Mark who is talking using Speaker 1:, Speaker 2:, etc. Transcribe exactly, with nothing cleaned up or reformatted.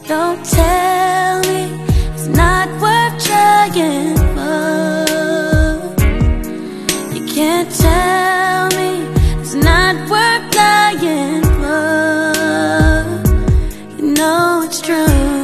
Speaker 1: Don't tell me it's not worth trying for. You can't tell me it's not worth dying for. You know it's true.